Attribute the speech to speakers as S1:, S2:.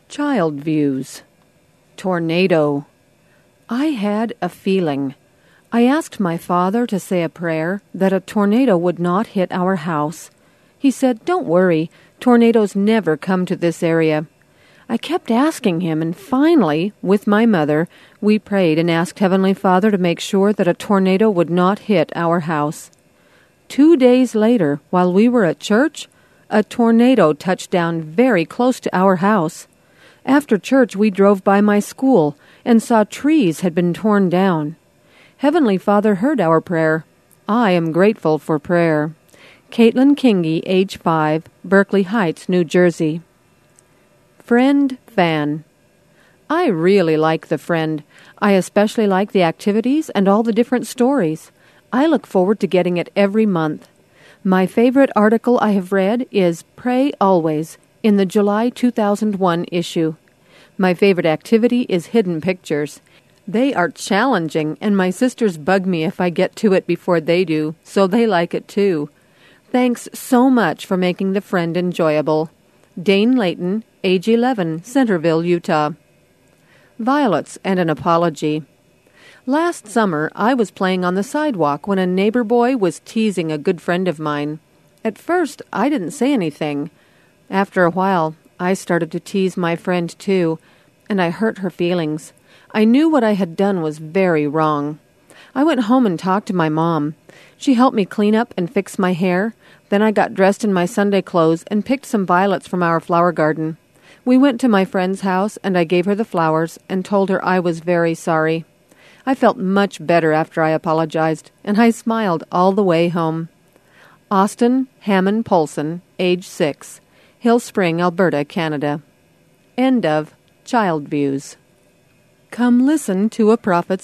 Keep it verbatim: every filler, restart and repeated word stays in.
S1: Child Views. Tornado. I had a feeling. I asked my father to say a prayer that a tornado would not hit our house. He said, "Don't worry, tornadoes never come to this area." I kept asking him, and finally, with my mother, we prayed and asked Heavenly Father to make sure that a tornado would not hit our house. Two days later, while we were at church, a tornado touched down very close to our house. After church, we drove by my school and saw trees had been torn down. Heavenly Father heard our prayer. I am grateful for prayer. Caitlin Kingy, age five, Berkeley Heights, New Jersey. Friend Fan. I really like The Friend. I especially like the activities and all the different stories. I look forward to getting it every month. My favorite article I have read is Pray Always in the July two thousand one issue. My favorite activity is Hidden Pictures. They are challenging, and my sisters bug me if I get to it before they do, so they like it too. Thanks so much for making The Friend enjoyable. Dane Layton, age eleven, Centerville, Utah. Violets and an Apology. Last summer, I was playing on the sidewalk when a neighbor boy was teasing a good friend of mine. At first, I didn't say anything. After a while, I started to tease my friend too, and I hurt her feelings. I knew what I had done was very wrong. I went home and talked to my mom. She helped me clean up and fix my hair. Then I got dressed in my Sunday clothes and picked some violets from our flower garden. We went to my friend's house, and I gave her the flowers and told her I was very sorry. I felt much better after I apologized, and I smiled all the way home. Austin Hammond Polson, age six, Hill Spring, Alberta, Canada. End of Child Views. Come listen to a prophet's